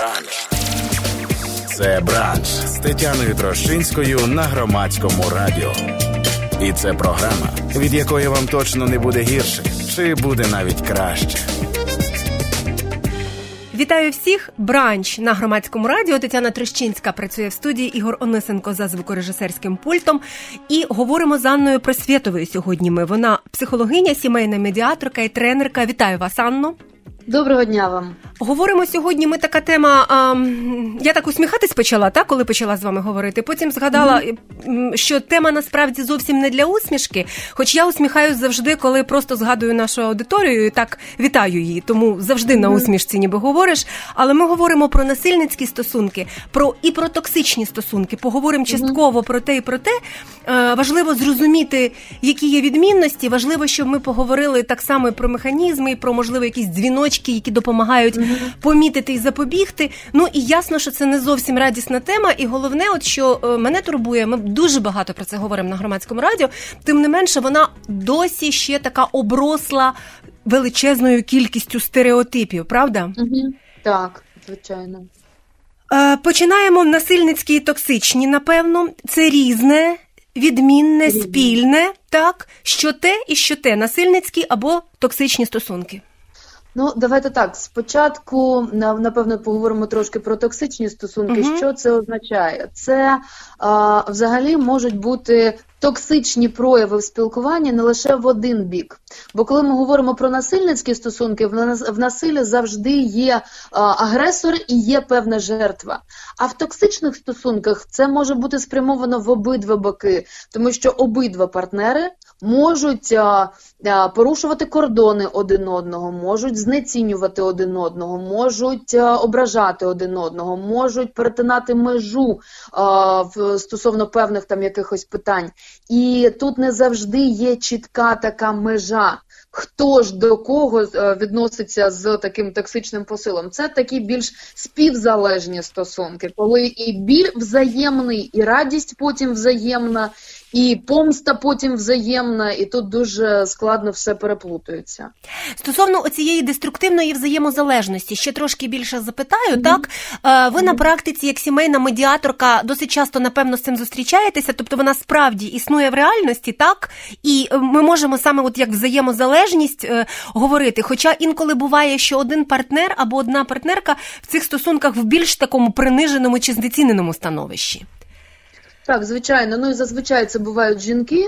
Бранч. Це «Бранч» з Тетяною Трощинською на Громадському радіо. І це програма, від якої вам точно не буде гірше, чи буде навіть краще. Вітаю всіх! «Бранч» на Громадському радіо. Тетяна Трощинська працює в студії, Ігор Онисенко за звукорежисерським пультом. І говоримо з Анною Просвєтовою сьогодні ми. Вона психологиня, сімейна медіаторка і тренерка. Вітаю вас, Анно! Доброго дня вам. Говоримо сьогодні, ми така тема, я так усміхатись почала, так, коли почала з вами говорити. Потім згадала, що тема насправді зовсім не для усмішки, хоч я усміхаюсь завжди, коли просто згадую нашу аудиторію і так вітаю її, тому завжди на усмішці ніби говориш. Але ми говоримо про насильницькі стосунки, і про токсичні стосунки, поговоримо частково про те і про те. Важливо зрозуміти, які є відмінності, важливо, щоб ми поговорили так само і про механізми, і про, можливо, якісь дзвіночки, які допомагають помітити і запобігти. Ну і ясно, що це не зовсім радісна тема, і головне, от що мене турбує, ми дуже багато про це говоримо на Громадському радіо, тим не менше вона досі ще така обросла величезною кількістю стереотипів, правда? Так, звичайно. Починаємо насильницькі і токсичні, напевно. Це різне, відмінне, спільне, так? Що те і що те, насильницькі або токсичні стосунки. Ну, давайте так, спочатку, напевно, поговоримо трошки про токсичні стосунки. Що це означає? Це взагалі можуть бути токсичні прояви в спілкуванні не лише в один бік. Бо коли ми говоримо про насильницькі стосунки, в насиллі завжди є агресор і є певна жертва. А в токсичних стосунках це може бути спрямовано в обидва боки, тому що обидва партнери можуть порушувати кордони один одного, можуть знецінювати один одного, можуть ображати один одного, можуть перетинати межу стосовно певних там якихось питань. І тут не завжди є чітка така межа, хто ж до кого відноситься з таким токсичним посилом. Це такі більш співзалежні стосунки, коли і біль взаємний, і радість потім взаємна, і помста потім взаємна, і тут дуже складно все переплутується. Стосовно оцієї деструктивної взаємозалежності, ще трошки більше запитаю, так? Ви на практиці, як сімейна медіаторка, досить часто, напевно, з цим зустрічаєтеся, тобто вона справді існує в реальності, так? І ми можемо саме от як взаємозалежність говорити, хоча інколи буває, що один партнер або одна партнерка в цих стосунках в більш такому приниженому чи знеціненому становищі. Так, звичайно. Ну і зазвичай це бувають жінки,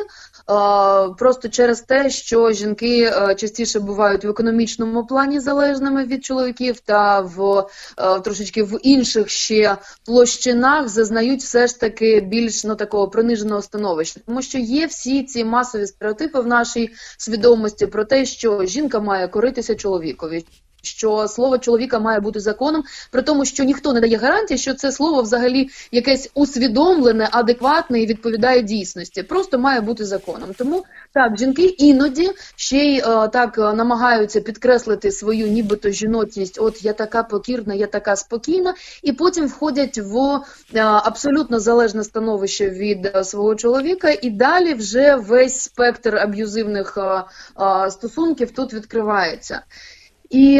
просто через те, що жінки частіше бувають в економічному плані залежними від чоловіків та трошечки в інших ще площинах зазнають все ж таки більш такого приниженого становища. Тому що є всі ці масові стереотипи в нашій свідомості про те, що жінка має коритися чоловікові, що слово чоловіка має бути законом, при тому, що ніхто не дає гарантії, що це слово взагалі якесь усвідомлене, адекватне і відповідає дійсності. Просто має бути законом. Тому, так, жінки іноді ще й так намагаються підкреслити свою нібито жіночність. От я така покірна, я така спокійна, і потім входять в абсолютно залежне становище від свого чоловіка, і далі вже весь спектр аб'юзивних стосунків тут відкривається. І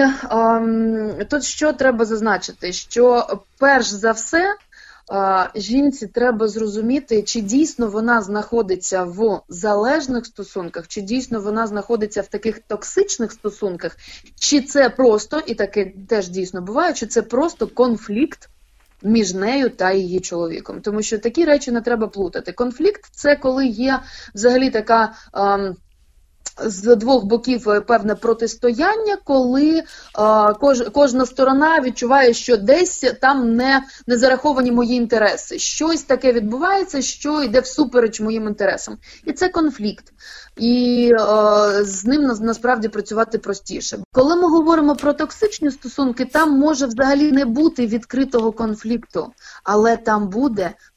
тут що треба зазначити, що перш за все жінці треба зрозуміти, чи дійсно вона знаходиться в залежних стосунках, чи дійсно вона знаходиться в таких токсичних стосунках, чи це просто, і таке теж дійсно буває, чи це просто конфлікт між нею та її чоловіком. Тому що такі речі не треба плутати. Конфлікт – це коли є взагалі така з двох боків певне протистояння, коли кожна сторона відчуває, що десь там не зараховані мої інтереси. Щось таке відбувається, що йде всупереч моїм інтересам. І це конфлікт. І з ним насправді працювати простіше. Коли ми говоримо про токсичні стосунки, там може взагалі не бути відкритого конфлікту, але там буде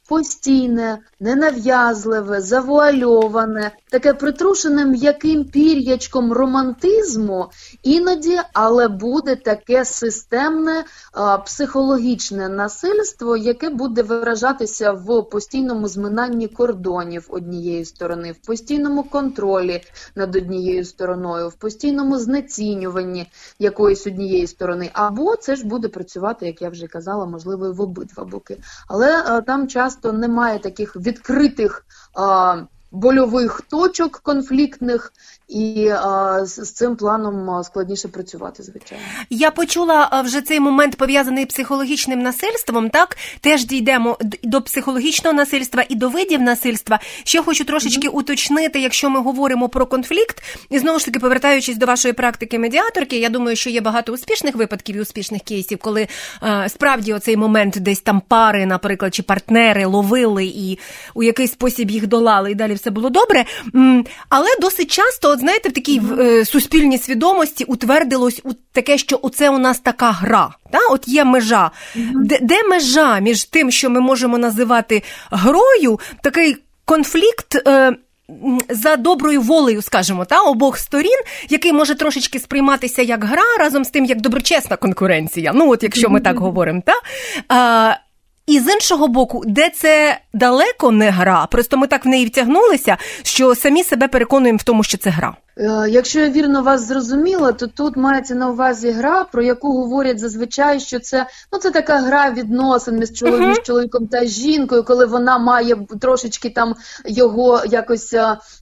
постійне, ненав'язливе, завуальоване, таке притрушене м'яким пір'ячком романтизму іноді, але буде таке системне психологічне насильство, яке буде виражатися в постійному зминанні кордонів однієї сторони, в постійному контролі над однією стороною, в постійному знецінюванні якоїсь однієї сторони. Або це ж буде працювати, як я вже казала, можливо, і в обидва боки. Але там часто немає таких відкритих больових точок конфліктних, і з цим планом складніше працювати, звичайно. Я почула вже цей момент, пов'язаний з психологічним насильством, так? Теж дійдемо до психологічного насильства і до видів насильства. Ще хочу трошечки уточнити, якщо ми говоримо про конфлікт, і знову ж таки, повертаючись до вашої практики медіаторки, я думаю, що є багато успішних випадків і успішних кейсів, коли справді оцей момент десь там пари, наприклад, чи партнери ловили і у якийсь спосіб їх долали, і далі все було добре. Але досить часто, от знаєте, в такій суспільній свідомості утвердилось таке, що оце у нас така гра. Та? От є межа. Де межа між тим, що ми можемо називати грою, такий конфлікт за доброю волею, скажімо, та, обох сторін, який може трошечки сприйматися як гра, разом з тим, як доброчесна конкуренція. Ну, от якщо ми так говоримо, та? І з іншого боку, де це далеко не гра, просто ми так в неї втягнулися, що самі себе переконуємо в тому, що це гра. Якщо я вірно вас зрозуміла, то тут мається на увазі гра, про яку говорять зазвичай, що це така гра відносин між чоловіком та жінкою, коли вона має трошечки там його якось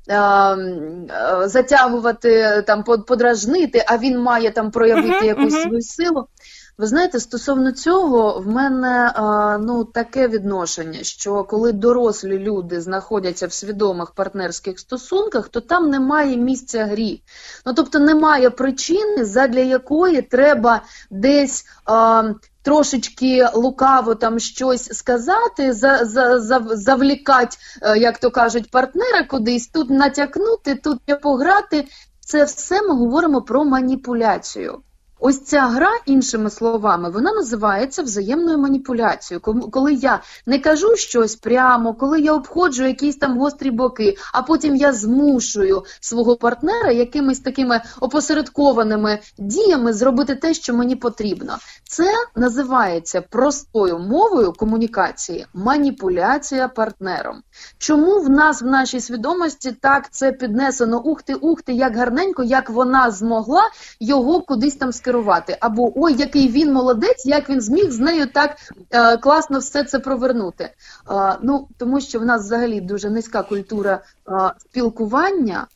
затягувати, там подражнити, а він має там проявити якусь свою силу. Ви знаєте, стосовно цього в мене таке відношення, що коли дорослі люди знаходяться в свідомих партнерських стосунках, то там немає місця грі. Тобто немає причини, задля якої треба десь трошечки лукаво там щось сказати, завлікати, як то кажуть, партнера кудись, тут натякнути, тут пограти. Це все ми говоримо про маніпуляцію. Ось ця гра, іншими словами, вона називається взаємною маніпуляцією. Коли я не кажу щось прямо, коли я обходжу якісь там гострі боки, а потім я змушую свого партнера якимись такими опосередкованими діями зробити те, що мені потрібно. Це називається простою мовою комунікації маніпуляція партнером. Чому в нас, в нашій свідомості, так це піднесено? Ух ти, як гарненько, як вона змогла його кудись там скерувати. Або, ой, який він молодець, як він зміг з нею так класно все це провернути. Тому що в нас взагалі дуже низька культура спілкування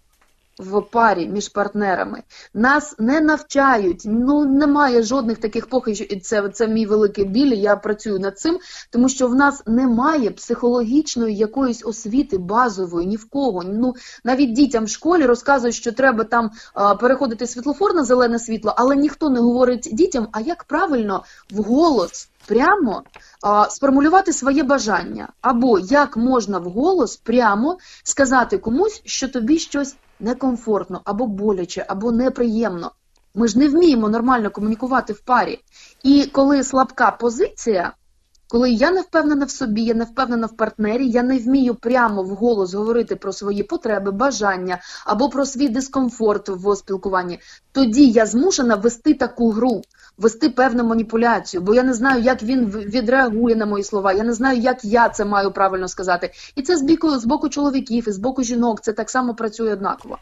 в парі між партнерами. Нас не навчають, немає жодних таких похибок, це мій великий біль, я працюю над цим, тому що в нас немає психологічної якоїсь освіти базової, ні в кого. Навіть дітям в школі розказують, що треба там переходити світлофор на зелене світло, але ніхто не говорить дітям, а як правильно вголос прямо сформулювати своє бажання, або як можна вголос прямо сказати комусь, що тобі щось некомфортно, або боляче, або неприємно. Ми ж не вміємо нормально комунікувати в парі. І коли слабка позиція, коли я не впевнена в собі, я не впевнена в партнері, я не вмію прямо вголос говорити про свої потреби, бажання, або про свій дискомфорт в спілкуванні, тоді я змушена вести таку гру, вести певну маніпуляцію, бо я не знаю, як він відреагує на мої слова, я не знаю, як я це маю правильно сказати. І це з боку чоловіків, і з боку жінок, це так само працює однаково.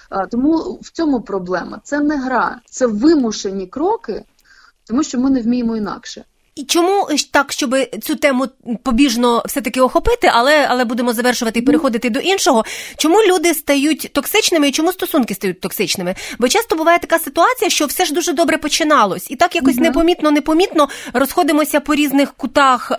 Тому в цьому проблема. Це не гра, це вимушені кроки, тому що ми не вміємо інакше. І чому так, щоб цю тему побіжно все-таки охопити, але будемо завершувати і переходити до іншого, чому люди стають токсичними і чому стосунки стають токсичними? Бо часто буває така ситуація, що все ж дуже добре починалось. І так якось непомітно розходимося по різних кутах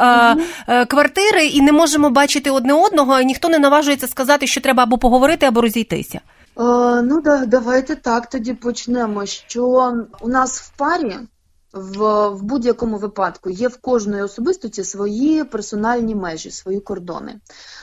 квартири і не можемо бачити одне одного, і ніхто не наважується сказати, що треба або поговорити, або розійтися. Давайте так тоді почнемо, що у нас в парі в будь-якому випадку є в кожної особистості свої персональні межі, свої кордони.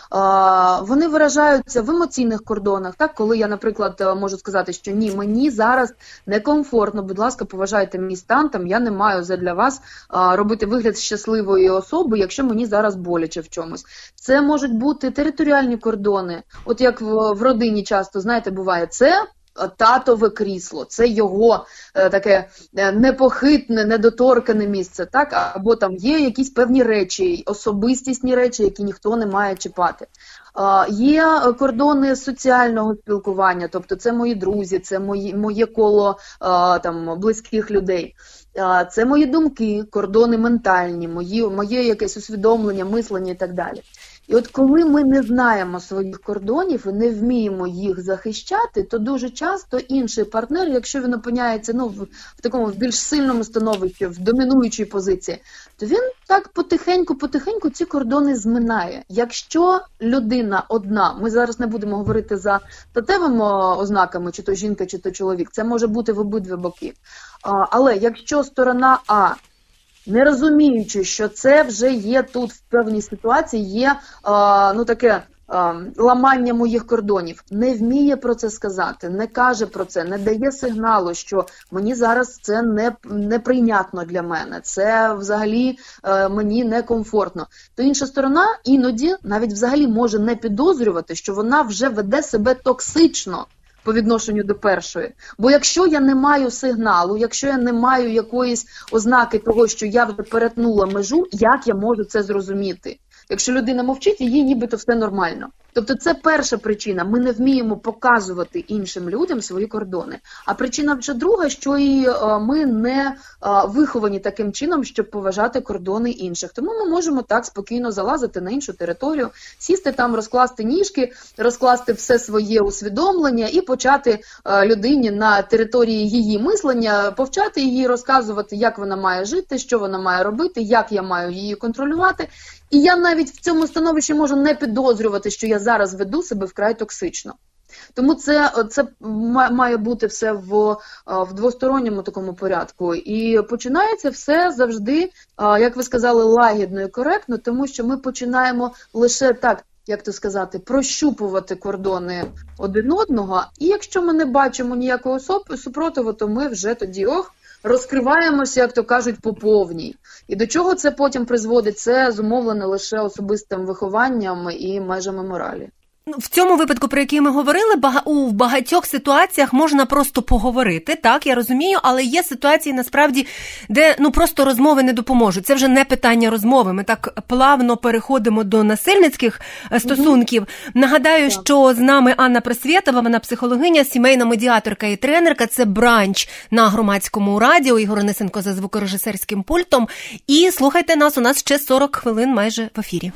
Вони виражаються в емоційних кордонах, так, коли я, наприклад, можу сказати, що ні, мені зараз некомфортно, будь ласка, поважайте мій стан, там, я не маю задля вас робити вигляд щасливої особи, якщо мені зараз боляче в чомусь. Це можуть бути територіальні кордони, от як в родині часто, знаєте, буває, це татове крісло, це його таке непохитне, недоторкане місце, так? Або там є якісь певні речі, особистісні речі, які ніхто не має чіпати. Є кордони соціального спілкування, тобто це мої друзі, це моє коло там, близьких людей. Це мої думки, кордони ментальні, моє якесь усвідомлення, мислення і так далі. І от коли ми не знаємо своїх кордонів і не вміємо їх захищати, то дуже часто інший партнер, якщо він опиняється в такому більш сильному становищі, в домінуючій позиції, то він так потихеньку ці кордони зминає. Якщо людина одна, ми зараз не будемо говорити за статевими ознаками, чи то жінка, чи то чоловік, це може бути в обидві боки. Але якщо сторона А, не розуміючи, що це вже є тут в певній ситуації, є таке ламання моїх кордонів, не вміє про це сказати, не каже про це, не дає сигналу, що мені зараз це неприйнятно для мене, це взагалі мені некомфортно, то інша сторона іноді навіть взагалі може не підозрювати, що вона вже веде себе токсично по відношенню до першої. Бо якщо я не маю сигналу, якщо я не маю якоїсь ознаки того, що я вже перетнула межу, як я можу це зрозуміти? Якщо людина мовчить, їй нібито все нормально. Тобто це перша причина. Ми не вміємо показувати іншим людям свої кордони. А причина вже друга, що і ми не виховані таким чином, щоб поважати кордони інших. Тому ми можемо так спокійно залазити на іншу територію, сісти там, розкласти ніжки, розкласти все своє усвідомлення і почати людині на території її мислення, повчати її, розказувати, як вона має жити, що вона має робити, як я маю її контролювати. І я навіть в цьому становищі можу не підозрювати, що я зараз веду себе вкрай токсично. Тому це має бути все в двосторонньому такому порядку. І починається все завжди, як ви сказали, лагідно і коректно, тому що ми починаємо лише так, як то сказати, прощупувати кордони один одного. І якщо ми не бачимо ніякого супротиву, то ми вже тоді, розкриваємося, як то кажуть, по повній. І до чого це потім призводить? Це зумовлено лише особистим вихованням і межами моралі. В цьому випадку, про який ми говорили, у багатьох ситуаціях можна просто поговорити, так, я розумію, але є ситуації, насправді, де просто розмови не допоможуть. Це вже не питання розмови. Ми так плавно переходимо до насильницьких стосунків. Нагадаю, що з нами Анна Просвєтова, вона психологиня, сімейна медіаторка і тренерка. Це бранч на Громадському радіо. Ігор Онисенко за звукорежисерським пультом. І слухайте нас, у нас ще 40 хвилин майже в ефірі.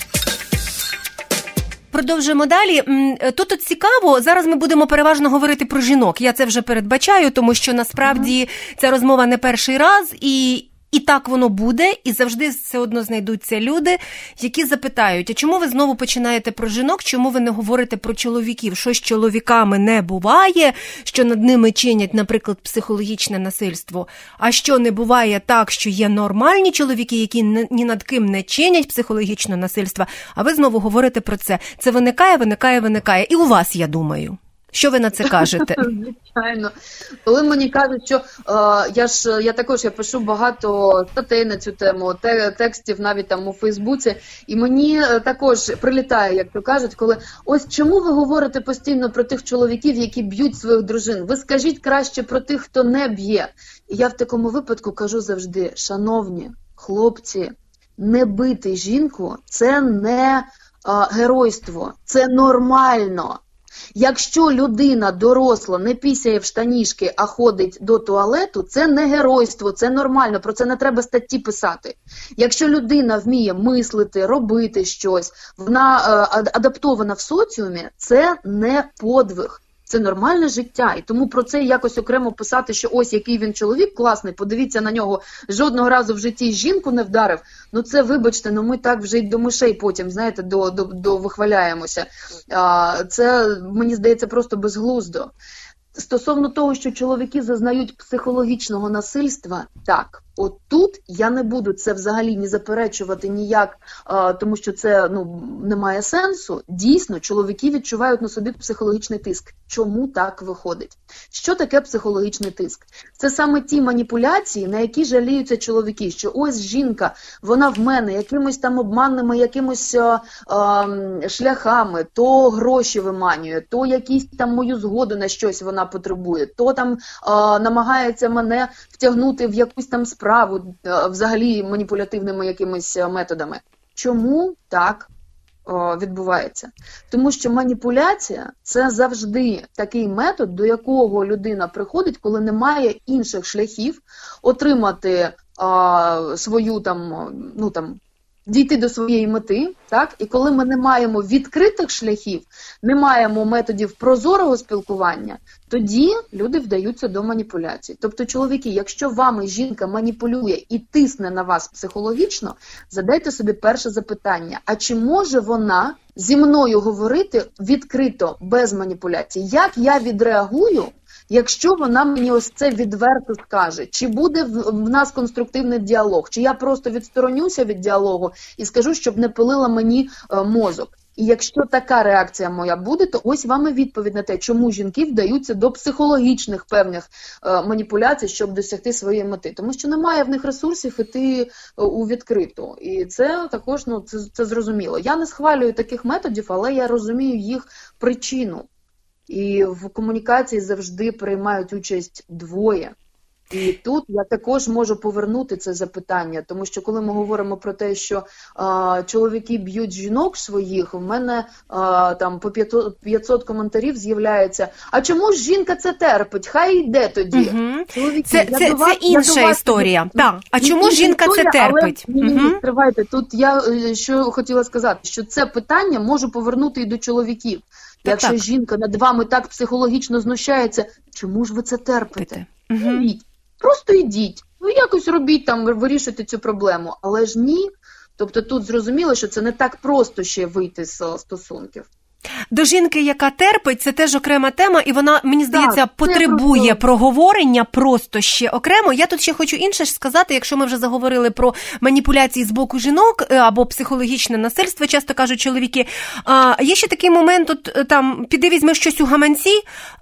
Продовжуємо далі. Тут цікаво, зараз ми будемо переважно говорити про жінок. Я це вже передбачаю, тому що насправді ця розмова не перший раз, і так воно буде, і завжди все одно знайдуться люди, які запитають, а чому ви знову починаєте про жінок, чому ви не говорите про чоловіків? Що з чоловіками не буває, що над ними чинять, наприклад, психологічне насильство, а що не буває так, що є нормальні чоловіки, які ні над ким не чинять психологічне насильство, а ви знову говорите про це. Це виникає. І у вас, я думаю. Що ви на це кажете? Звичайно. Коли мені кажуть, що я також пишу багато статей на цю тему, текстів навіть там у Фейсбуці, і мені також прилітає, як то кажуть, коли ось чому ви говорите постійно про тих чоловіків, які б'ють своїх дружин? Ви скажіть краще про тих, хто не б'є. І я в такому випадку кажу завжди, шановні хлопці, не бити жінку – це не геройство, це нормально. Якщо людина доросла, не пісяє в штанішки, а ходить до туалету, це не геройство, це нормально, про це не треба статті писати. Якщо людина вміє мислити, робити щось, вона адаптована в соціумі, це не подвиг. Це нормальне життя, і тому про це якось окремо писати, що ось який він чоловік класний, подивіться на нього, жодного разу в житті жінку не вдарив, це, вибачте, ми так вже й до мишей потім, знаєте, до вихваляємося. Це, мені здається, просто безглуздо. Стосовно того, що чоловіки зазнають психологічного насильства, так. От тут я не буду це взагалі ні заперечувати ніяк, тому що це не має сенсу. Дійсно, чоловіки відчувають на собі психологічний тиск. Чому так виходить? Що таке психологічний тиск? Це саме ті маніпуляції, на які жаліються чоловіки, що ось жінка, вона в мене якимось там обманними, якимось шляхами, то гроші виманює, то якісь там мою згоду на щось вона потребує, то там намагається мене втягнути в якусь там справу, взагалі маніпулятивними якимись методами. Чому так відбувається? Тому що маніпуляція – це завжди такий метод, до якого людина приходить, коли немає інших шляхів отримати свою дійти до своєї мети, так? І коли ми не маємо відкритих шляхів, не маємо методів прозорого спілкування, тоді люди вдаються до маніпуляцій. Тобто, чоловіки, якщо вами жінка маніпулює і тисне на вас психологічно, задайте собі перше запитання: а чи може вона зі мною говорити відкрито, без маніпуляцій? Як я відреагую, якщо вона мені ось це відверто скаже? Чи буде в нас конструктивний діалог? Чи я просто відсторонюся від діалогу і скажу, щоб не пилила мені мозок? І якщо така реакція моя буде, то ось вам і відповідь на те, чому жінки вдаються до психологічних певних маніпуляцій, щоб досягти своєї мети. Тому що немає в них ресурсів іти у відкриту. І це також, це зрозуміло. Я не схвалюю таких методів, але я розумію їх причину. І в комунікації завжди приймають участь двоє. І тут я також можу повернути це запитання, тому що коли ми говоримо про те, що чоловіки б'ють жінок своїх, в мене там по 500 коментарів з'являється: а чому ж жінка це терпить? Хай йде тоді. Угу. Чоловіки, це інша історія. Так. А чому жінка це терпить? Але, тривайте, тут я що хотіла сказати, що це питання можу повернути і до чоловіків. Якщо жінка над вами так психологічно знущається, чому ж ви це терпите? Ідіть. Просто йдіть. Ви якось робіть там, вирішуйте цю проблему. Але ж ні. Тобто тут зрозуміло, що це не так просто ще вийти з стосунків. До жінки, яка терпить, це теж окрема тема, і вона, мені здається, потребує проговорення просто ще окремо. Я тут ще хочу інше сказати, якщо ми вже заговорили про маніпуляції з боку жінок або психологічне насильство, часто кажуть чоловіки. Є ще такий момент, от там, піди візьми щось у гаманці,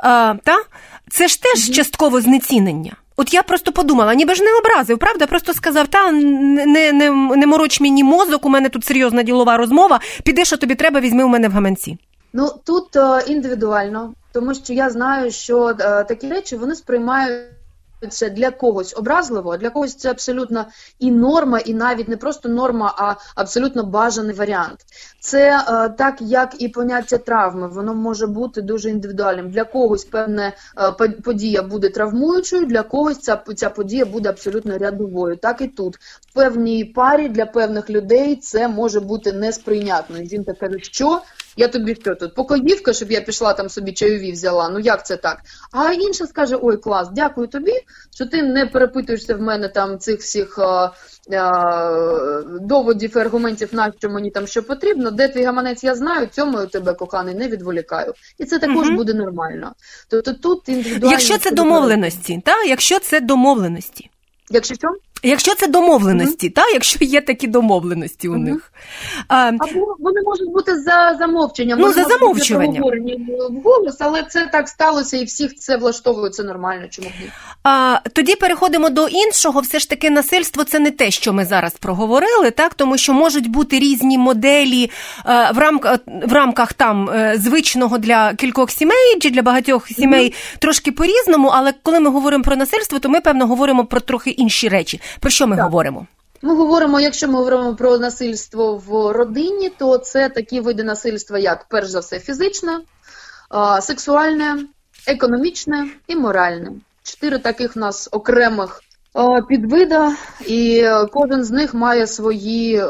це ж теж частково знецінення. От я просто подумала, ніби ж не образив, правда? Просто сказав, не мороч мені мозок, у мене тут серйозна ділова розмова, піди, що тобі треба, візьми у мене в гаманці. Тут індивідуально, тому що я знаю, що такі речі, вони сприймають це для когось образливо, а для когось це абсолютно і норма, і навіть не просто норма, а абсолютно бажаний варіант. Це так, як і поняття травми, воно може бути дуже індивідуальним. Для когось певна подія буде травмуючою, для когось ця подія буде абсолютно рядовою. Так і тут. В певній парі для певних людей це може бути несприйнятною. Жінка каже, що? Я тобі що тут, покоївка, щоб я пішла там собі чайові взяла, як це так? А інша скаже, ой, клас, дякую тобі, що ти не перепитуєшся в мене там цих всіх доводів і аргументів, на що мені там що потрібно, де твій гаманець я знаю, цьому я тебе, коханий, не відволікаю. І це також буде нормально. Тобто тут індивідуально... Якщо це домовленості, так? Якщо це домовленості. Якщо що? Якщо це домовленості, якщо є такі домовленості у них. Або вони можуть бути за замовченням. За замовчуванням. Вголос, але це так сталося і всіх це влаштовує, це нормально. Чому б ні? Тоді переходимо до іншого. Все ж таки насильство – це не те, що ми зараз проговорили, так? Тому що можуть бути різні моделі в рамках там звичного для кількох сімей чи для багатьох сімей трошки по-різному, але коли ми говоримо про насильство, то ми, певно, говоримо про трохи інші речі. Про що ми говоримо? Ми говоримо, якщо ми говоримо про насильство в родині, то це такі види насильства, як, перш за все, фізичне, сексуальне, економічне і моральне. 4 таких в нас окремих підвида, і кожен з них має свої,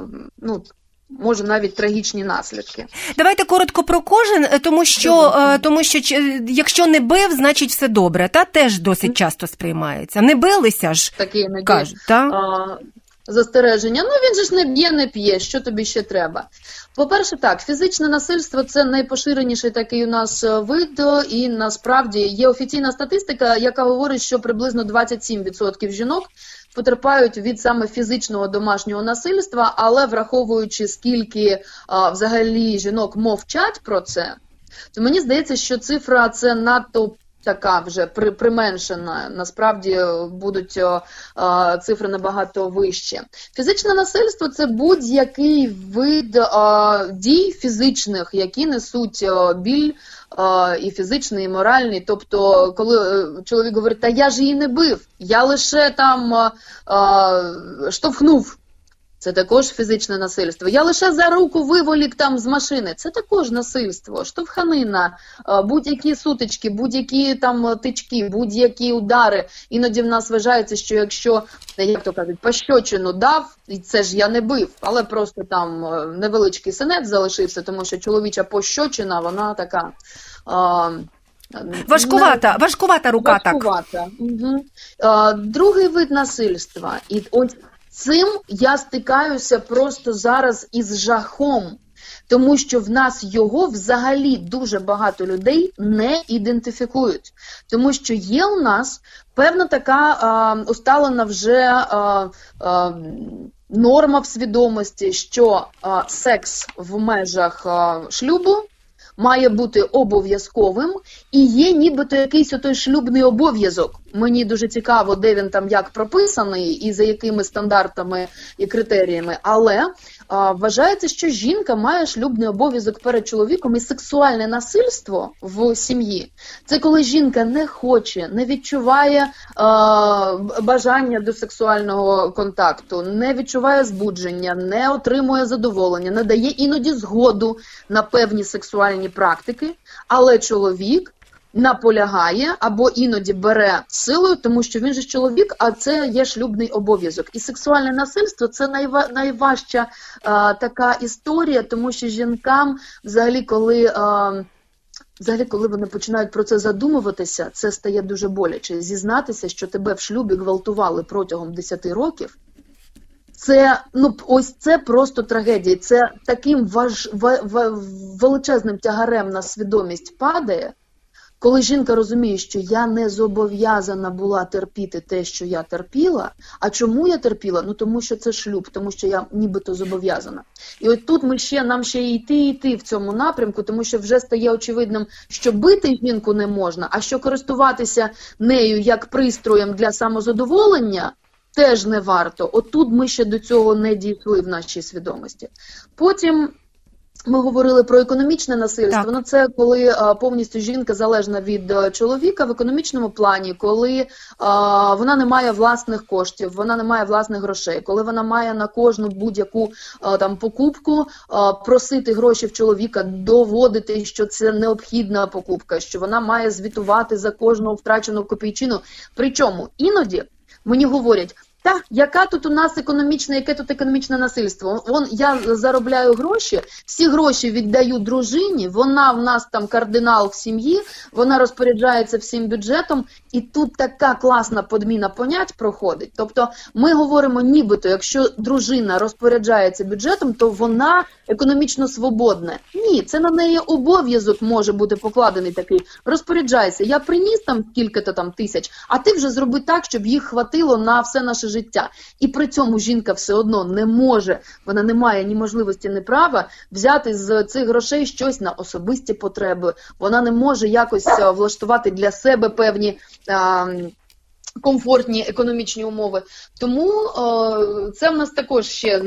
може навіть трагічні наслідки. Давайте коротко про кожен, тому що якщо не бив, значить все добре, теж досить часто сприймається. Не билися ж, кажуть, так? застереження. Ну, він же ж не б'є, не п'є, що тобі ще треба? По-перше, так, фізичне насильство – це найпоширеніший такий у нас вид, і насправді є офіційна статистика, яка говорить, що приблизно 27% жінок потерпають від саме фізичного домашнього насильства, але враховуючи, скільки взагалі жінок мовчать про це, то мені здається, що цифра це надто така вже применшена. Насправді будуть цифри набагато вищі. Фізичне насильство – це будь-який вид дій фізичних, які несуть біль і фізичний, і моральний. Тобто, коли чоловік говорить, та я ж її не бив, я лише там штовхнув. Це також фізичне насильство. Я лише за руку виволік там з машини. Це також насильство, штовханина, будь-які сутички, будь-які там тички, будь-які удари. Іноді в нас вважається, що якщо, як то кажуть, пощочину дав, і це ж я не бив, але просто там невеличкий синець залишився, тому що чоловіча пощочина, вона така... Важкувата рука, важкувата. Так. Угу. Другий вид насильства. І ось цим я стикаюся просто зараз із жахом, тому що в нас його взагалі дуже багато людей не ідентифікують. Тому що є у нас певна така усталена вже норма в свідомості, що секс в межах шлюбу має бути обов'язковим, і є нібито якийсь отой шлюбний обов'язок. Мені дуже цікаво, де він там як прописаний і за якими стандартами і критеріями, але вважається, що жінка має шлюбний обов'язок перед чоловіком, і сексуальне насильство в сім'ї – це коли жінка не хоче, не відчуває бажання до сексуального контакту, не відчуває збудження, не отримує задоволення, не дає іноді згоду на певні сексуальні практики, але чоловік наполягає або іноді бере силою, тому що він же чоловік, а це є шлюбний обов'язок. І сексуальне насильство – це найважча така історія, тому що жінкам взагалі, коли вони починають про це задумуватися, це стає дуже боляче. Зізнатися, що тебе в шлюбі гвалтували протягом 10 років, це, ось це просто трагедія. Це таким величезним тягарем на свідомість падає, коли жінка розуміє, що я не зобов'язана була терпіти те, що я терпіла. А чому я терпіла? Тому що це шлюб, тому що я нібито зобов'язана. І от тут нам ще йти в цьому напрямку, тому що вже стає очевидним, що бити жінку не можна, а що користуватися нею як пристроєм для самозадоволення теж не варто. От тут ми ще до цього не дійшли в нашій свідомості. Потім ми говорили про економічне насильство. Так. Це коли повністю жінка залежна від чоловіка в економічному плані, коли вона не має власних коштів, вона не має власних грошей, коли вона має на кожну будь-яку там покупку просити гроші в чоловіка, доводити, що це необхідна покупка, що вона має звітувати за кожну втрачену копійчину. Причому іноді мені говорять: так, яке тут економічне насильство? Я заробляю гроші, всі гроші віддаю дружині, вона в нас там кардинал в сім'ї, вона розпоряджається всім бюджетом, і тут така класна подміна понять проходить. Тобто ми говоримо нібито, якщо дружина розпоряджається бюджетом, то вона економічно свободна. Ні, це на неї обов'язок може бути покладений такий. Розпоряджайся, я приніс там скільки-то там тисяч, а ти вже зроби так, щоб їх хватило на все наше життя. І при цьому жінка все одно не може, вона не має ні можливості, ні права взяти з цих грошей щось на особисті потреби. Вона не може якось влаштувати для себе певні комфортні економічні умови. Тому це в нас також ще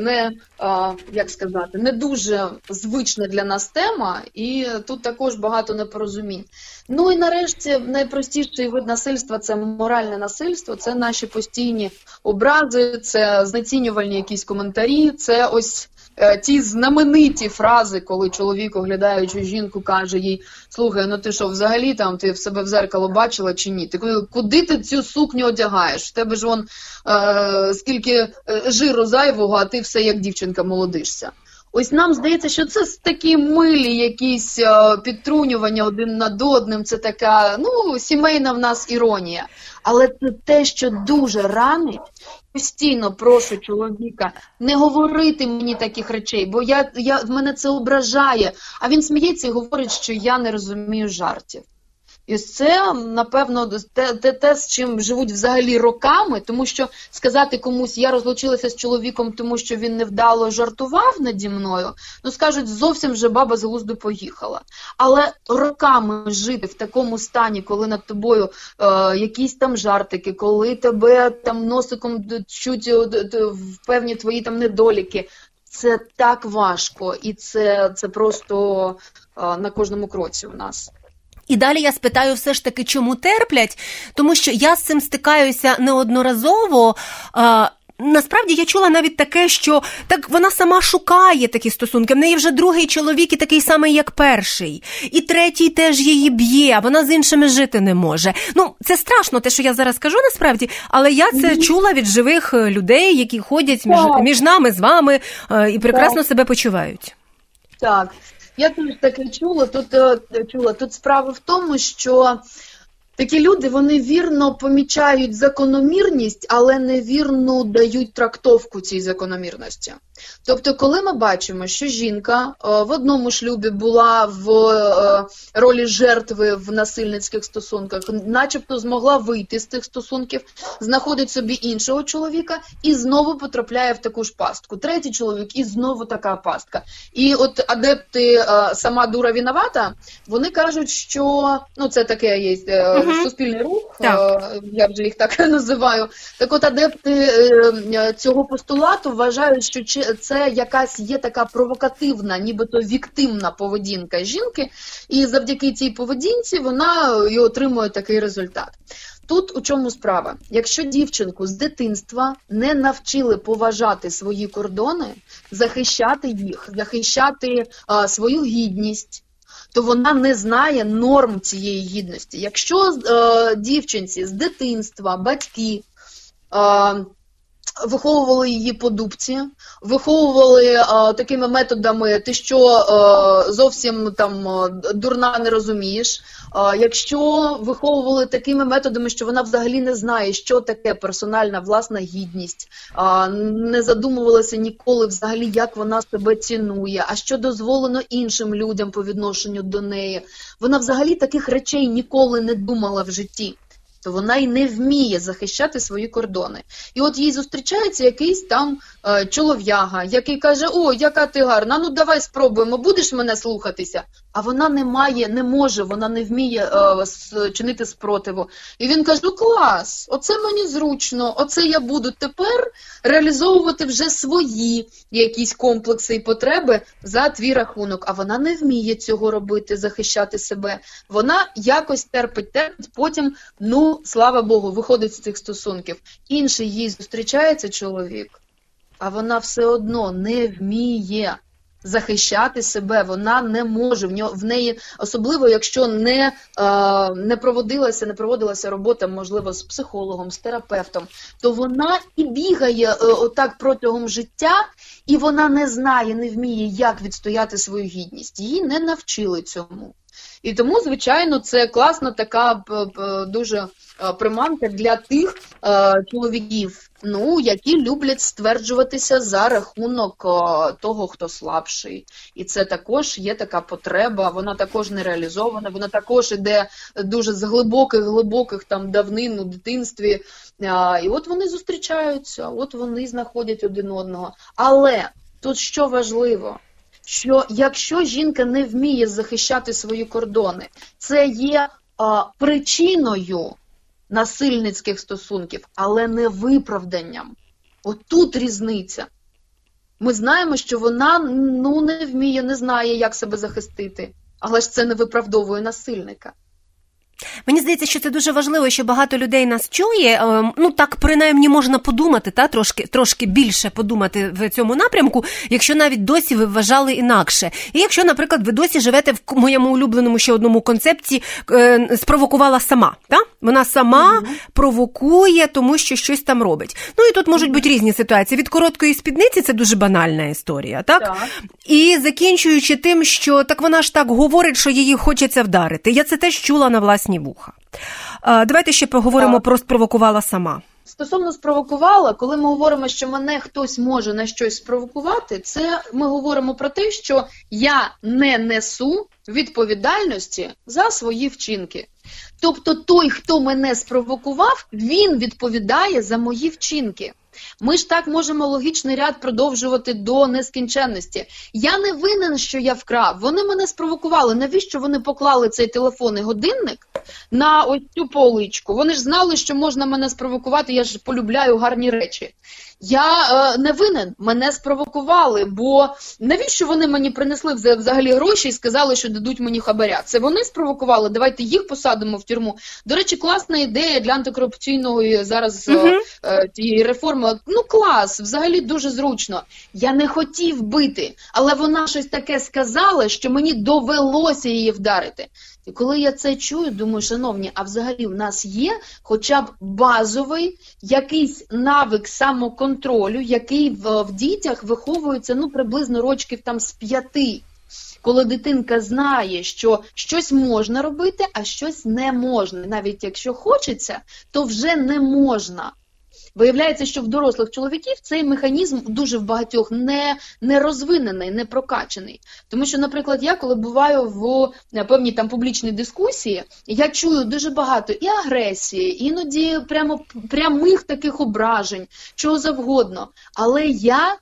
не дуже звична для нас тема, і тут також багато непорозумінь. Ну і нарешті найпростіший вид насильства – це моральне насильство, це наші постійні образи, це знецінювальні якісь коментарі, це ось ті знамениті фрази, коли чоловік, оглядаючи жінку, каже їй: слухай, ти що, взагалі там ти в себе в зеркало бачила чи ні? Куди ти цю сукню одягаєш? В тебе ж скільки жиру зайвого, а ти все як дівчинка молодишся. Ось нам здається, що це такі милі якісь підтрунювання один над одним, це така, сімейна в нас іронія. Але це те, що дуже ранить. Постійно прошу чоловіка не говорити мені таких речей, бо мене це ображає. А він сміється і говорить, що я не розумію жартів. І це, напевно, те, з чим живуть взагалі роками, тому що сказати комусь, я розлучилася з чоловіком, тому що він невдало жартував наді мною, скажуть, зовсім вже баба з глузду поїхала. Але роками жити в такому стані, коли над тобою якісь там жартики, коли тебе там носиком чуть в певні твої там недоліки, це так важко, і це просто на кожному кроці у нас. І далі я спитаю все ж таки, чому терплять, тому що я з цим стикаюся неодноразово. Насправді я чула навіть таке, що так вона сама шукає такі стосунки. В неї вже другий чоловік і такий самий, як перший. І третій теж її б'є, а вона з іншими жити не може. Це страшно, те, що я зараз кажу насправді, але я це чула від живих людей, які ходять між нами, з вами і прекрасно себе почувають. Так. Я теж таке чула. Тут справа в тому, що такі люди, вони вірно помічають закономірність, але невірно дають трактовку цій закономірності. Тобто, коли ми бачимо, що жінка в одному шлюбі була в ролі жертви в насильницьких стосунках, начебто змогла вийти з цих стосунків, знаходить собі іншого чоловіка і знову потрапляє в таку ж пастку. Третій чоловік і знову така пастка. І от адепти «сама дура виновата», вони кажуть, що, це таке є суспільний рух, я вже їх так називаю. Так от адепти цього постулату вважають, що це якась є така провокативна, нібито віктимна поведінка жінки, і завдяки цій поведінці вона і отримує такий результат. Тут у чому справа? Якщо дівчинку з дитинства не навчили поважати свої кордони, захищати їх, захищати свою гідність, то вона не знає норм цієї гідності. Якщо дівчинці з дитинства батьки виховували її по дубці, виховували такими методами, ти що зовсім там дурна не розумієш, якщо виховували такими методами, що вона взагалі не знає, що таке персональна власна гідність, не задумувалася ніколи взагалі, як вона себе цінує, а що дозволено іншим людям по відношенню до неї, вона взагалі таких речей ніколи не думала в житті. То вона й не вміє захищати свої кордони. І от їй зустрічається якийсь там чолов'яга, який каже, о, яка ти гарна, давай спробуємо, будеш мене слухатися? А вона не може, вона не вміє чинити спротиву. І він каже, клас, оце мені зручно, оце я буду тепер реалізовувати вже свої якісь комплекси і потреби за твій рахунок. А вона не вміє цього робити, захищати себе. Вона якось терпить, потім, слава Богу, виходить з цих стосунків. Інший їй зустрічається чоловік, а вона все одно не вміє захищати себе, вона не може, в неї, особливо якщо не проводилася робота, можливо, з психологом, з терапевтом, то вона і бігає отак протягом життя, і вона не знає, не вміє, як відстояти свою гідність. Її не навчили цьому. І тому, звичайно, це класна така дуже приманка для тих чоловіків, які люблять стверджуватися за рахунок того, хто слабший. І це також є така потреба, вона також не реалізована, вона також іде дуже з глибоких там давнин у дитинстві. І от вони зустрічаються, от вони знаходять один одного. Але тут що важливо? Що якщо жінка не вміє захищати свої кордони, це є причиною насильницьких стосунків, але не виправданням. Отут різниця. Ми знаємо, що вона не вміє, не знає, як себе захистити, але ж це не виправдовує насильника. Мені здається, що це дуже важливо, що багато людей нас чує. Ну, так, принаймні, можна подумати, трошки більше подумати в цьому напрямку, якщо навіть досі ви вважали інакше. І якщо, наприклад, ви досі живете в моєму улюбленому ще одному концепті «спровокувала сама». Так? Вона сама провокує, тому що щось там робить. Ну, і тут можуть бути різні ситуації. Від короткої спідниці – це дуже банальна історія, так? І закінчуючи тим, що так вона ж так говорить, що її хочеться вдарити. Я це теж чула на власні вуха. Давайте ще поговоримо про «спровокувала сама». Стосовно спровокувала, коли ми говоримо, що мене хтось може на щось спровокувати, це ми говоримо про те, що я не несу відповідальності за свої вчинки. Тобто той, хто мене спровокував, він відповідає за мої вчинки. Ми ж так можемо логічний ряд продовжувати до нескінченності. Я не винен, що я вкрав. Вони мене спровокували. Навіщо вони поклали цей телефон і годинник на ось цю поличку? Вони ж знали, що можна мене спровокувати, я ж полюбляю гарні речі. Я не винен, мене спровокували, бо навіщо вони мені принесли взагалі гроші і сказали, що дадуть мені хабаря? Це вони спровокували, давайте їх посадимо в тюрму. До речі, класна ідея для антикорупційної зараз тієї реформи. Ну клас, взагалі дуже зручно. Я не хотів бити, але вона щось таке сказала, що мені довелося її вдарити. І коли я це чую, думаю, шановні, а взагалі в нас є хоча б базовий якийсь навик самоконтролю, який в дітях виховується, ну, приблизно рочків там з 5. Коли дитинка знає, що щось можна робити, а щось не можна. Навіть якщо хочеться, то вже не можна. Виявляється, що в дорослих чоловіків цей механізм дуже в багатьох не розвинений, не прокачаний. Тому що, наприклад, я, коли буваю в певній там публічній дискусії, я чую дуже багато і агресії, іноді прямих таких ображень, чого завгодно. Але я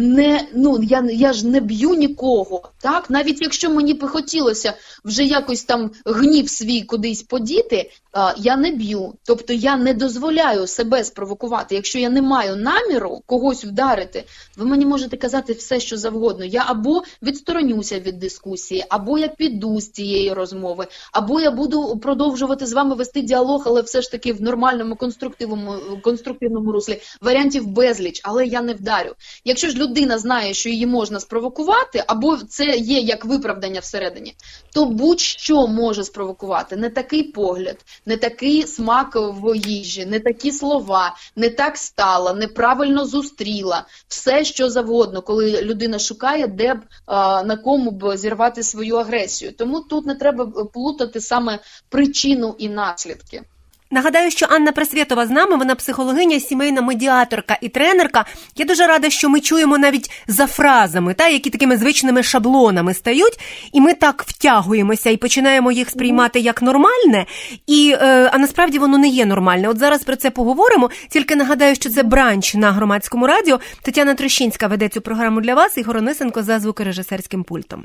ж не б'ю нікого, так? Навіть якщо мені б хотілося вже якось там гнів свій кудись подіти, я не б'ю. Тобто я не дозволяю себе спровокувати. Якщо я не маю наміру когось вдарити, ви мені можете казати все, що завгодно. Я або відсторонюся від дискусії, або я піду з цієї розмови, або я буду продовжувати з вами вести діалог, але все ж таки в нормальному, конструктивному руслі. Варіантів безліч, але я не вдарю. Якщо ж людина знає, що її можна спровокувати, або це є як виправдання всередині, то будь-що може спровокувати. Не такий погляд, не такий смак в їжі, не такі слова, не так стала, неправильно зустріла. Все, що завгодно, коли людина шукає, де б, на кому б зірвати свою агресію. Тому тут не треба плутати саме причину і наслідки. Нагадаю, що Анна Пресвєтова з нами, вона психологиня, сімейна медіаторка і тренерка. Я дуже рада, що ми чуємо навіть за фразами, які такими звичними шаблонами стають, і ми так втягуємося і починаємо їх сприймати як нормальне, а насправді воно не є нормальне. От зараз про це поговоримо, тільки нагадаю, що це бранч на Громадському радіо. Тетяна Трощинська веде цю програму для вас, Ігор Онисенко за звукорежисерським пультом.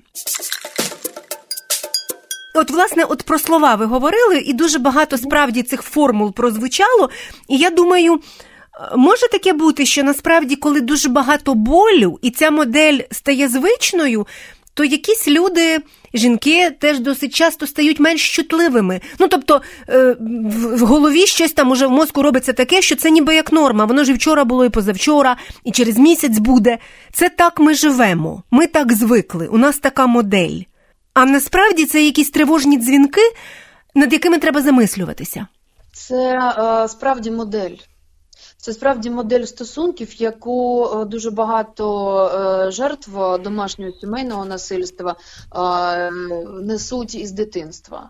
От, власне, про слова ви говорили, і дуже багато справді цих формул прозвучало, і я думаю, може таке бути, що насправді, коли дуже багато болю, і ця модель стає звичною, то якісь люди, жінки, теж досить часто стають менш чутливими. Ну, тобто, в голові щось там уже в мозку робиться таке, що це ніби як норма. Воно ж і вчора було, і позавчора, і через місяць буде. Це так ми живемо, ми так звикли, у нас така модель. А насправді це якісь тривожні дзвінки, над якими треба замислюватися. Це справді модель. Це справді модель стосунків, яку дуже багато жертв домашнього сімейного насильства несуть із дитинства.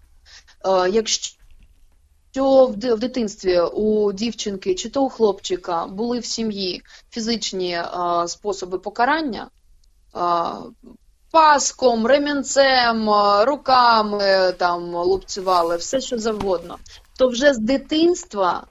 Якщо в дитинстві у дівчинки чи то у хлопчика були в сім'ї фізичні способи покарання, паском, ремінцем, руками там лупцювали, все що завгодно, то вже з дитинства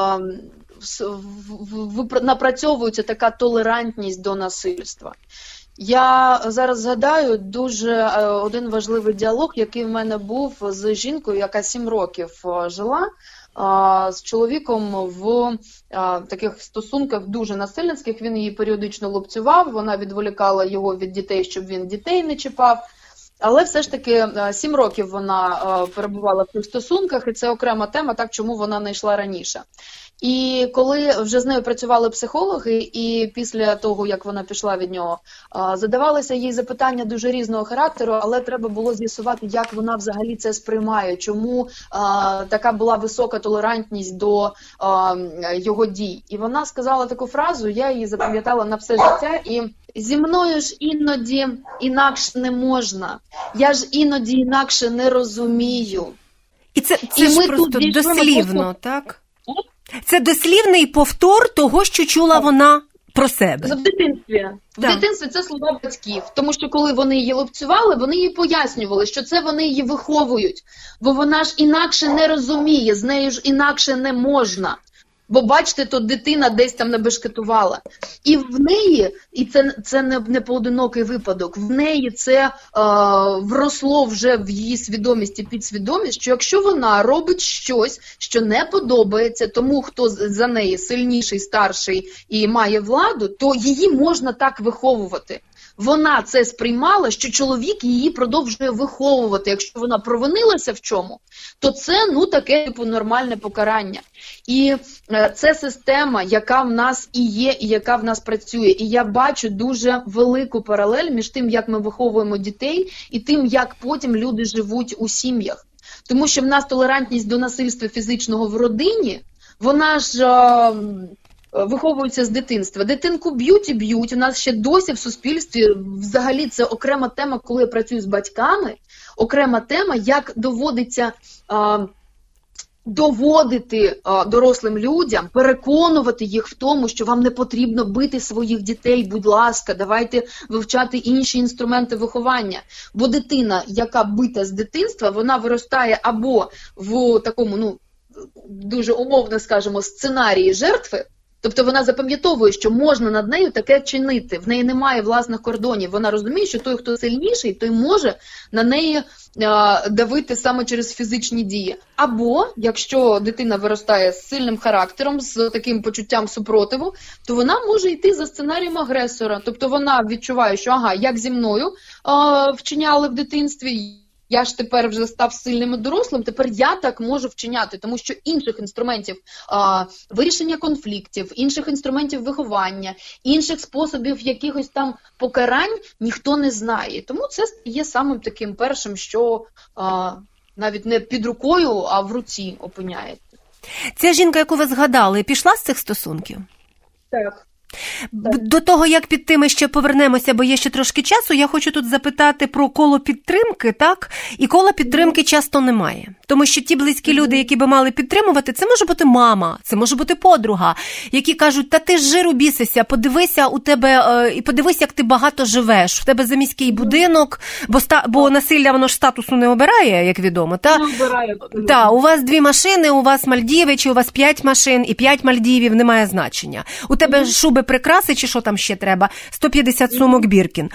напрацьовується така толерантність до насильства. Я зараз згадаю дуже один важливий діалог, який в мене був з жінкою, яка 7 років жила з чоловіком в таких стосунках дуже насильницьких. Він її періодично лупцював, вона відволікала його від дітей, щоб він дітей не чіпав. Але все ж таки 7 років вона перебувала в цих стосунках, і це окрема тема, так, чому вона не йшла раніше. І коли вже з нею працювали психологи, і після того, як вона пішла від нього, задавалися їй запитання дуже різного характеру, але треба було з'ясувати, як вона взагалі це сприймає, чому така була висока толерантність до його дій. І вона сказала таку фразу, я її запам'ятала на все життя, і зі мною ж іноді інакше не можна, я ж іноді інакше не розумію. І це ж просто дослівно, так? Це дослівний повтор того, що чула вона про себе. В дитинстві. В дитинстві це слова батьків. Тому що коли вони її лупцювали, вони їй пояснювали, що це вони її виховують. Бо вона ж інакше не розуміє, з нею ж інакше не можна. Бо, бачите, то дитина десь там набешкетувала. І в неї, і це не поодинокий випадок, в неї це вросло вже в її свідомість і підсвідомість, що якщо вона робить щось, що не подобається тому, хто за неї сильніший, старший і має владу, то її можна так виховувати. Вона це сприймала, що чоловік її продовжує виховувати. Якщо вона провинилася в чому, то це, таке, нормальне покарання. І це система, яка в нас і є, і яка в нас працює. І я бачу дуже велику паралель між тим, як ми виховуємо дітей, і тим, як потім люди живуть у сім'ях. Тому що в нас толерантність до насильства фізичного в родині, вона ж виховуються з дитинства. Дитинку б'ють і б'ють. У нас ще досі в суспільстві, взагалі, це окрема тема, коли я працюю з батьками, окрема тема, як доводиться доводити дорослим людям, переконувати їх в тому, що вам не потрібно бити своїх дітей, будь ласка, давайте вивчати інші інструменти виховання. Бо дитина, яка бита з дитинства, вона виростає або в такому, дуже умовно скажемо, сценарії жертви. Тобто вона запам'ятовує, що можна над нею таке чинити, в неї немає власних кордонів. Вона розуміє, що той, хто сильніший, той може на неї давити саме через фізичні дії. Або, якщо дитина виростає з сильним характером, з таким почуттям супротиву, то вона може йти за сценарієм агресора. Тобто вона відчуває, що як зі мною вчиняли в дитинстві, я ж тепер вже став сильним і дорослим, тепер я так можу вчиняти, тому що інших інструментів вирішення конфліктів, інших інструментів виховання, інших способів якихось там покарань ніхто не знає. Тому це є самим таким першим, що навіть не під рукою, а в руці опиняється. Ця жінка, яку ви згадали, пішла з цих стосунків? Так. До того, як піти, ми ще повернемося, бо є ще трошки часу. Я хочу тут запитати про коло підтримки, так? І кола підтримки часто немає. Тому що ті близькі люди, які би мали підтримувати, це може бути мама, це може бути подруга, які кажуть, та ти ж жиру бісися, подивися у тебе, і подивись, як ти багато живеш. В тебе заміський будинок, бо насилля, воно ж статусу не обирає, як відомо. Та? Не обирає. Так, у вас 2 машини, у вас Мальдіви, чи у вас 5 машин і 5 Мальдівів, немає значення. У тебе шуби прикраси, чи що там ще треба, 150 сумок Біркін.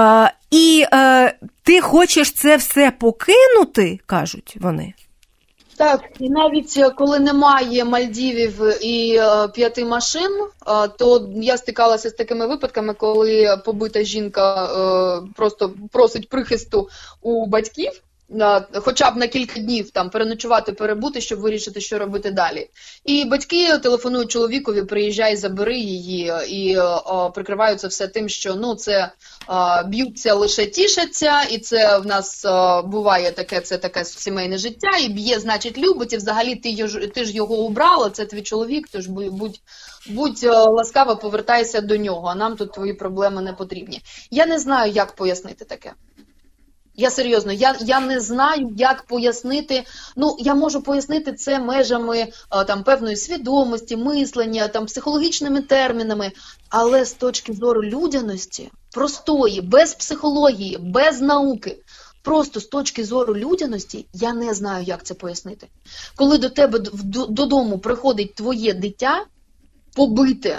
І ти хочеш це все покинути, кажуть вони. Так, і навіть коли немає Мальдівів і 5 машин, то я стикалася з такими випадками, коли побита жінка просто просить прихисту у батьків, хоча б на кілька днів там переночувати, перебути, щоб вирішити, що робити далі. І батьки телефонують чоловікові, приїжджай, забери її, і прикриваються все тим, що це б'ються, лише тішаться, і це в нас буває таке, це таке сімейне життя, і б'є, значить, любить, і взагалі ти ж його убрала, це твій чоловік, тож будь ласкава, повертайся до нього, а нам тут твої проблеми не потрібні. Я не знаю, як пояснити таке. Я серйозно, я не знаю, як пояснити, я можу пояснити це межами там певної свідомості, мислення, там психологічними термінами, але з точки зору людяності, простої, без психології, без науки, просто з точки зору людяності, я не знаю, як це пояснити. Коли до тебе додому приходить твоє дитя, побите,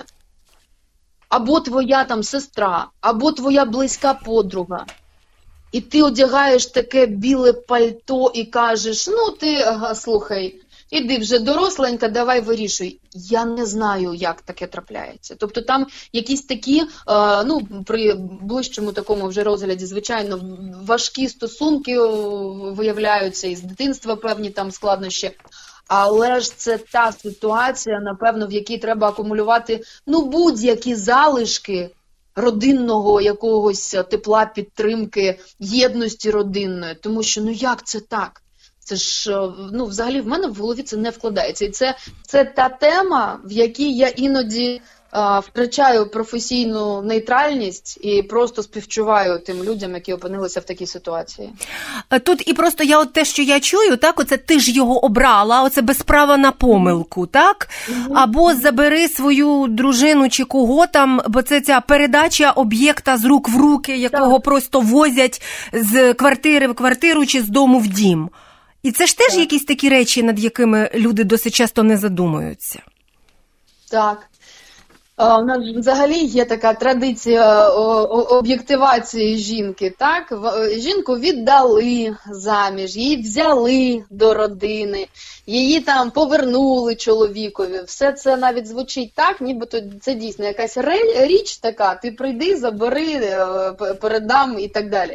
або твоя там сестра, або твоя близька подруга, і ти одягаєш таке біле пальто і кажеш, слухай, іди вже доросленька, давай вирішуй. Я не знаю, як таке трапляється. Тобто там якісь такі, при ближчому такому вже розгляді, звичайно, важкі стосунки виявляються, із дитинства певні там складнощі. Але ж це та ситуація, напевно, в якій треба акумулювати, будь-які залишки родинного якогось тепла, підтримки, єдності родинної. Тому що, як це так? Це ж, взагалі в мене в голові це не вкладається. І це та тема, в якій я іноді втрачаю професійну нейтральність і просто співчуваю тим людям, які опинилися в такій ситуації. Тут і просто те, що я чую, так, оце ти ж його обрала, оце без права на помилку, так? Або забери свою дружину чи кого там, бо це ця передача об'єкта з рук в руки, якого просто возять з квартири в квартиру чи з дому в дім. І це ж теж якісь такі речі, над якими люди досить часто не задумуються. Так. У нас взагалі є така традиція об'єктивації жінки, так? Жінку віддали заміж, її взяли до родини, її там повернули чоловікові. Все це навіть звучить так, нібито це дійсно якась річ така, ти прийди, забери, передам і так далі.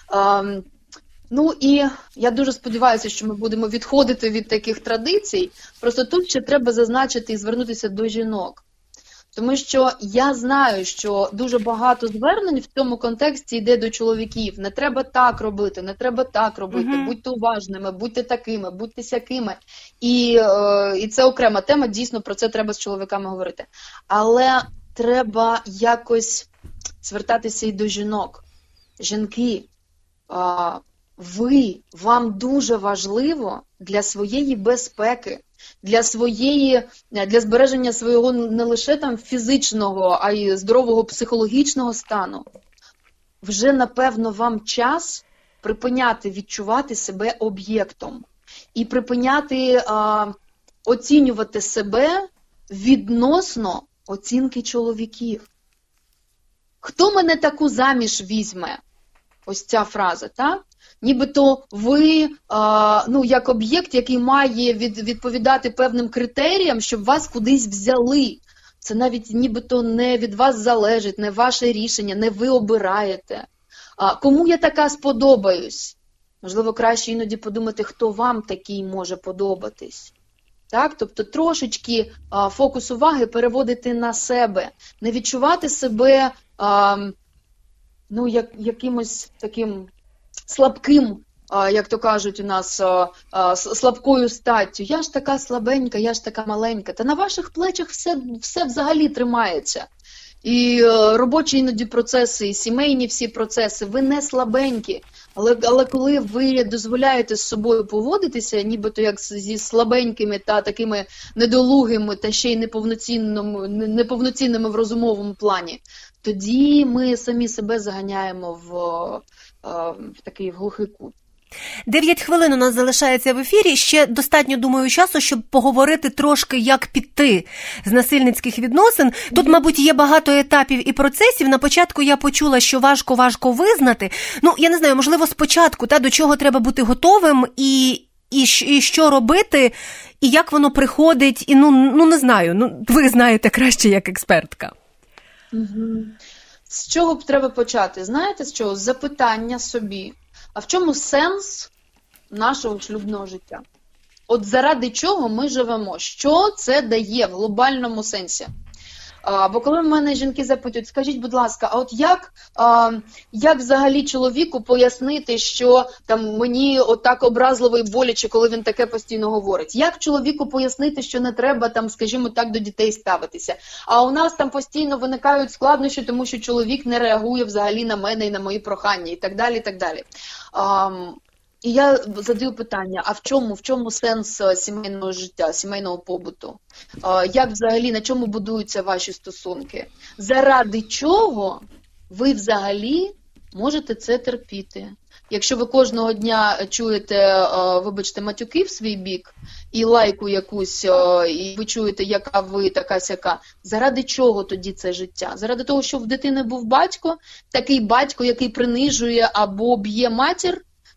І я дуже сподіваюся, що ми будемо відходити від таких традицій. Просто тут ще треба зазначити і звернутися до жінок. Тому що я знаю, що дуже багато звернень в цьому контексті йде до чоловіків. Не треба так робити, не треба так робити, будьте уважними, будьте такими, будьте сякими. І це окрема тема, дійсно про це треба з чоловіками говорити. Але треба якось звертатися і до жінок. Жінки, вам дуже важливо для своєї безпеки, для збереження свого не лише там фізичного, а й здорового психологічного стану. Вже, напевно, вам час припиняти відчувати себе об'єктом і припиняти оцінювати себе відносно оцінки чоловіків. Хто мене таку заміж візьме? Ось ця фраза, так? Нібито ви, як об'єкт, який має відповідати певним критеріям, щоб вас кудись взяли. Це навіть нібито не від вас залежить, не ваше рішення, не ви обираєте. Кому я така сподобаюсь? Можливо, краще іноді подумати, хто вам такий може подобатись. Так? Тобто трошечки фокус уваги переводити на себе. Не відчувати себе якимось таким слабким, як то кажуть у нас, слабкою статтю. Я ж така слабенька, я ж така маленька. Та на ваших плечах все взагалі тримається. І робочі іноді процеси, і сімейні всі процеси, ви не слабенькі. Але коли ви дозволяєте з собою поводитися, нібито як зі слабенькими та такими недолугими, та ще й неповноцінними в розумовому плані, тоді ми самі себе заганяємо в такий глухий кут. 9 хвилин у нас залишається в ефірі. Ще достатньо, думаю, часу, щоб поговорити трошки, як піти з насильницьких відносин. Тут, мабуть, є багато етапів і процесів. На початку я почула, що важко визнати. Я не знаю, можливо, спочатку, до чого треба бути готовим і що робити, і як воно приходить, і не знаю, ви знаєте краще як експертка. З чого б треба почати? Знаєте, з чого? З запитання собі. А в чому сенс нашого шлюбного життя? От заради чого ми живемо? Що це дає в глобальному сенсі? Бо коли в мене жінки запитують, скажіть, будь ласка, а от як взагалі чоловіку пояснити, що там мені отак образливо і боляче, коли він таке постійно говорить? Як чоловіку пояснити, що не треба там, скажімо так, до дітей ставитися? А у нас там постійно виникають складнощі, тому що чоловік не реагує взагалі на мене і на мої прохання, і так далі, і так далі. І я задаю питання, а в чому сенс сімейного життя, сімейного побуту? Як взагалі, на чому будуються ваші стосунки? Заради чого ви взагалі можете це терпіти? Якщо ви кожного дня чуєте, вибачте, матюки в свій бік і лайку якусь, і ви чуєте, яка ви така-сяка, заради чого тоді це життя? Заради того, щоб в дитини був батько, такий батько, який принижує або б'є матір?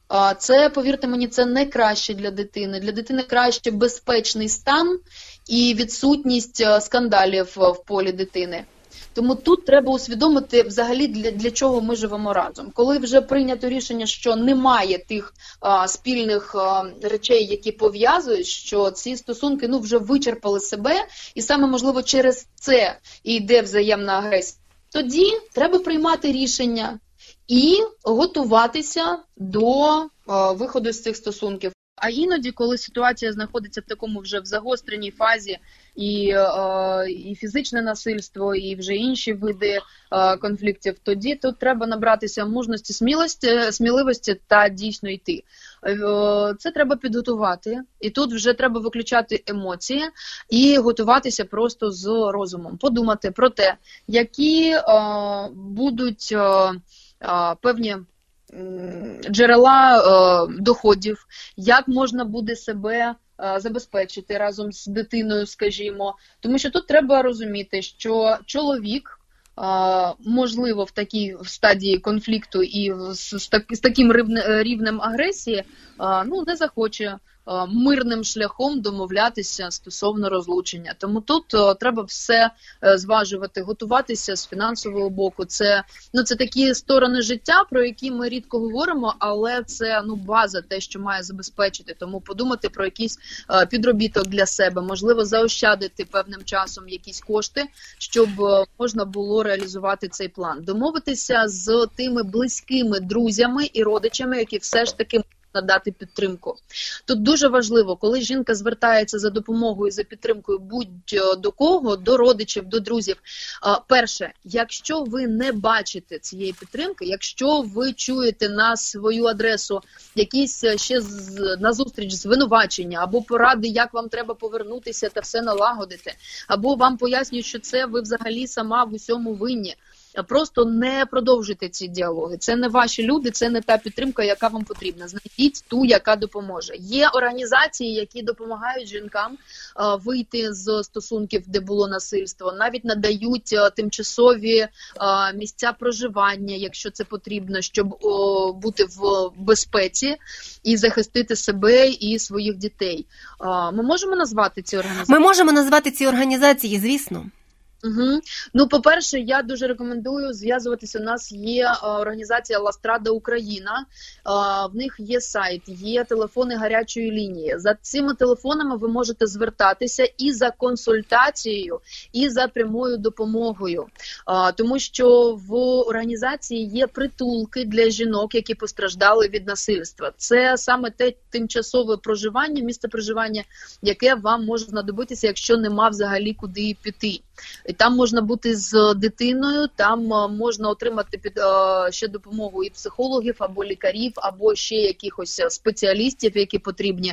Це, повірте мені, це не краще для дитини. Для дитини краще безпечний стан і відсутність скандалів в полі дитини. Тому тут треба усвідомити взагалі, для чого ми живемо разом. Коли вже прийнято рішення, що немає тих спільних речей, які пов'язують, що ці стосунки вже вичерпали себе, і саме, можливо, через це і йде взаємна агресія, тоді треба приймати рішення і готуватися до виходу з цих стосунків. А іноді, коли ситуація знаходиться в такому вже в загостреній фазі, і фізичне насильство, і вже інші види конфліктів, тоді тут треба набратися мужності, сміливості та дійсно йти. Це треба підготувати, і тут вже треба виключати емоції і готуватися просто з розумом, подумати про те, які будуть певні джерела доходів, як можна буде себе забезпечити разом з дитиною, скажімо. Тому що тут треба розуміти, що чоловік, можливо, в такій стадії конфлікту і з таким рівнем агресії, не захоче мирним шляхом домовлятися стосовно розлучення. Тому тут треба все зважувати, готуватися з фінансового боку. Це такі сторони життя, про які ми рідко говоримо, але це база, те, що має забезпечити. Тому подумати про якийсь підробіток для себе, можливо, заощадити певним часом якісь кошти, щоб можна було реалізувати цей план. Домовитися з тими близькими друзями і родичами, які все ж таки надати підтримку. Тут дуже важливо, коли жінка звертається за допомогою, за підтримкою будь-до кого, до родичів, до друзів. Перше, якщо ви не бачите цієї підтримки, якщо ви чуєте на свою адресу якісь ще назустріч звинувачення, або поради, як вам треба повернутися та все налагодити, або вам пояснюють, що це ви взагалі сама в усьому винні, просто не продовжуйте ці діалоги. Це не ваші люди, це не та підтримка, яка вам потрібна. Знайдіть ту, яка допоможе. Є організації, які допомагають жінкам вийти з стосунків, де було насильство. Навіть надають тимчасові місця проживання, якщо це потрібно, щоб бути в безпеці і захистити себе і своїх дітей. Ми можемо назвати ці організації? Ми можемо назвати ці організації, звісно. Угу. По-перше, я дуже рекомендую зв'язуватися. У нас є організація «Ла Страда Україна», в них є сайт, є телефони гарячої лінії. За цими телефонами ви можете звертатися і за консультацією, і за прямою допомогою. Тому що в організації є притулки для жінок, які постраждали від насильства. Це саме те тимчасове проживання, місце проживання, яке вам може знадобитися, якщо нема взагалі куди піти. І там можна бути з дитиною, там можна отримати ще допомогу і психологів, або лікарів, або ще якихось спеціалістів, які потрібні,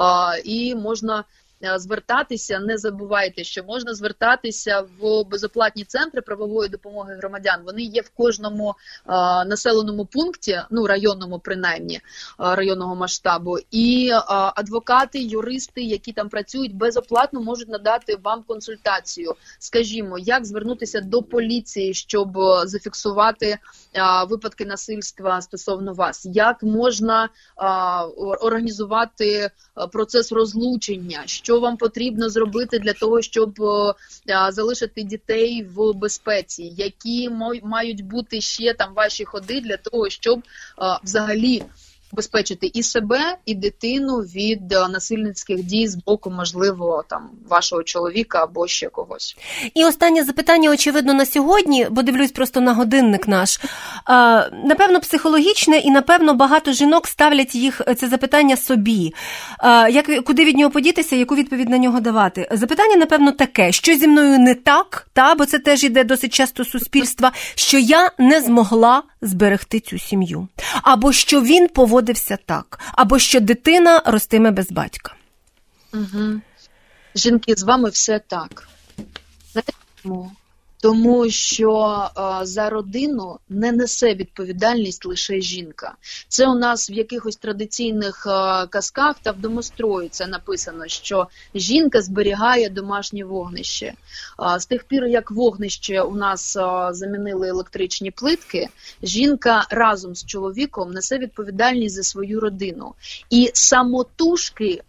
і можна звертатися, не забувайте, що можна звертатися в безоплатні центри правової допомоги громадян. Вони є в кожному населеному пункті, районному принаймні, районного масштабу. І адвокати, юристи, які там працюють, безоплатно можуть надати вам консультацію. Скажімо, як звернутися до поліції, щоб зафіксувати випадки насильства стосовно вас. Як можна організувати процес розлучення, що вам потрібно зробити для того, щоб залишити дітей в безпеці, які мають бути ще там ваші ходи для того, щоб взагалі убезпечити і себе, і дитину від насильницьких дій з боку, можливо, там вашого чоловіка або ще когось. І останнє запитання, очевидно, на сьогодні, бо дивлюсь просто на годинник наш. Напевно, психологічне, і, напевно, багато жінок ставлять це запитання собі. Куди від нього подітися, яку відповідь на нього давати? Запитання, напевно, таке, що зі мною не так, бо це теж іде досить часто з суспільства, що я не змогла зберегти цю сім'ю. Або що він поводився так. Або що дитина ростиме без батька. Угу. Жінки, з вами все так. Знаєте чому? Тому що за родину не несе відповідальність лише жінка. Це у нас в якихось традиційних казках та в домострої це написано, що жінка зберігає домашнє вогнище. З тих пір, як вогнище у нас замінили електричні плитки, жінка разом з чоловіком несе відповідальність за свою родину. І самотужки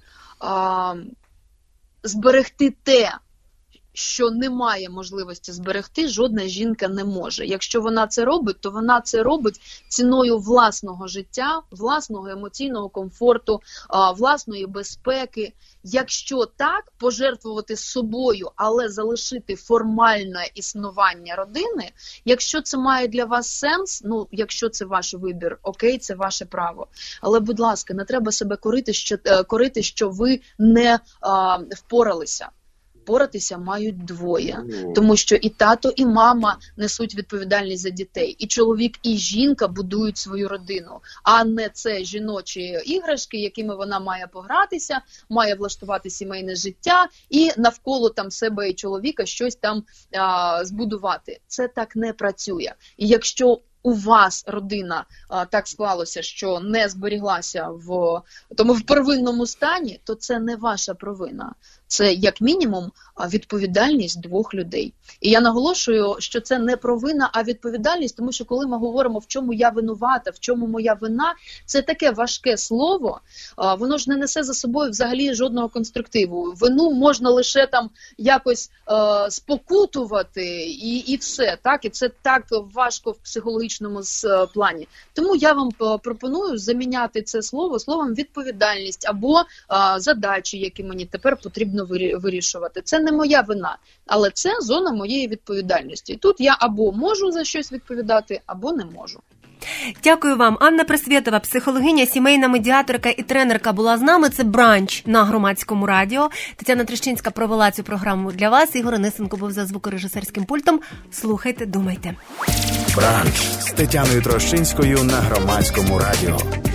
зберегти те, що немає можливості зберегти, жодна жінка не може. Якщо вона це робить, то вона це робить ціною власного життя, власного емоційного комфорту, власної безпеки. Якщо так, пожертвувати собою, але залишити формальне існування родини, якщо це має для вас сенс, ну, якщо це ваш вибір, окей, це ваше право. Але, будь ласка, не треба себе корити, що ви не впоралися. Впоратися мають двоє, тому що і тато, і мама несуть відповідальність за дітей, і чоловік, і жінка будують свою родину, а не це жіночі іграшки, якими вона має погратися, має влаштувати сімейне життя і навколо там себе і чоловіка щось там збудувати. Це так не працює. І якщо у вас родина так склалося, що не зберіглася в первинному стані, то це не ваша провина. Це, як мінімум, відповідальність двох людей. І я наголошую, що це не провина, а відповідальність, тому що коли ми говоримо, в чому я винувата, в чому моя вина, це таке важке слово, воно ж не несе за собою взагалі жодного конструктиву. Вину можна лише там якось спокутувати і все, так? І це так важко в психологічному плані. Тому я вам пропоную заміняти це слово словом відповідальність або задачі, які мені тепер потрібно вирішувати. Це не моя вина, але це зона моєї відповідальності. Тут я або можу за щось відповідати, або не можу. Дякую вам. Анна Пресвєтова, психологиня, сімейна медіаторка і тренерка була з нами. Це «Бранч» на Громадському радіо. Тетяна Трещинська провела цю програму для вас. Ігор Онисенко був за звукорежисерським пультом. Слухайте, думайте. «Бранч» з Тетяною Трощинською на Громадському радіо.